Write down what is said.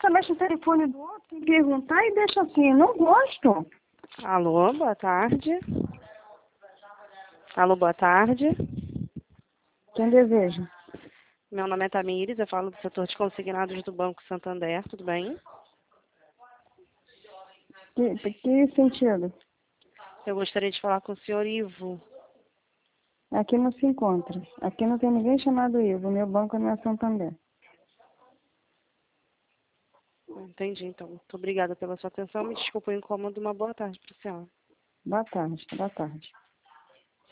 você mexe o telefone do outro, tem que perguntar e deixa assim. Eu não gosto. Alô, boa tarde. Alô, boa tarde. Quem deseja? Meu nome é Tamires, eu falo do setor de consignados do Banco Santander, tudo bem? Que sentido? Eu gostaria de falar com o senhor Ivo. Aqui não se encontra. Aqui não tem ninguém chamado Ivo. Meu banco não é Santander. Entendi, então. Muito obrigada pela sua atenção. Me desculpa o incômodo. Uma boa tarde para o senhor. Boa tarde. Boa tarde.